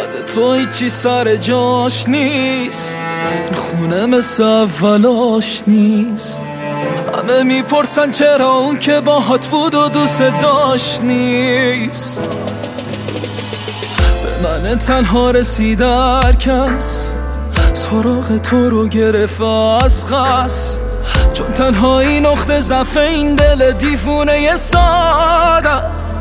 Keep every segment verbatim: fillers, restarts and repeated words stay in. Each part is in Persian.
یاد تو هیچی سر جاش نیست، این خونه مثل اولاش نیست. همه میپرسن چرا اون که باهات بود و دوست داشت نیست. به من تنها رسید هر کس، سراغ تو رو گرفت از قصد، چون تنهایی نقطه ضعف این دل دیوونه ساده است.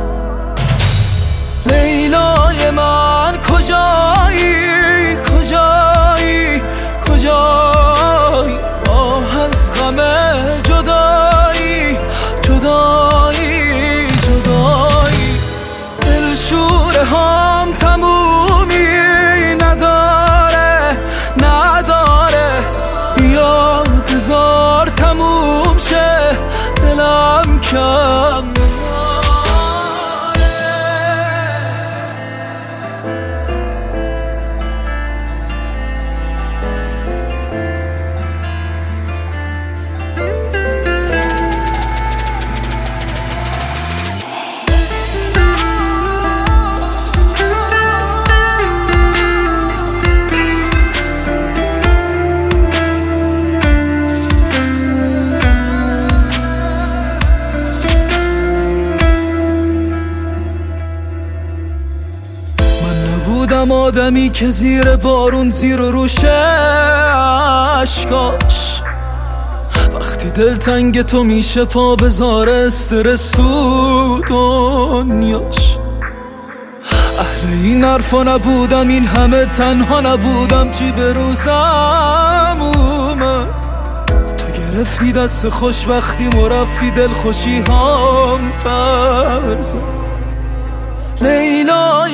لیلای من کجایی کجایی کجایی، آه از غم جدایی جدایی جدایی. دلشوره هم تمومی نداره نداره، بیا بذار تموم شه دلم کم. بودم آدمی که زیر بارون زیر و روشه عشقاش، وقتی دل تنگ تو میشه پا بذار استرس تو دنیاش. اهل این حرفا نبودم، این همه تنها نبودم، چی به روزم اومد. تو گرفتی دست خوشبختی و رفتی دل خوشی هم پرزد. لیلا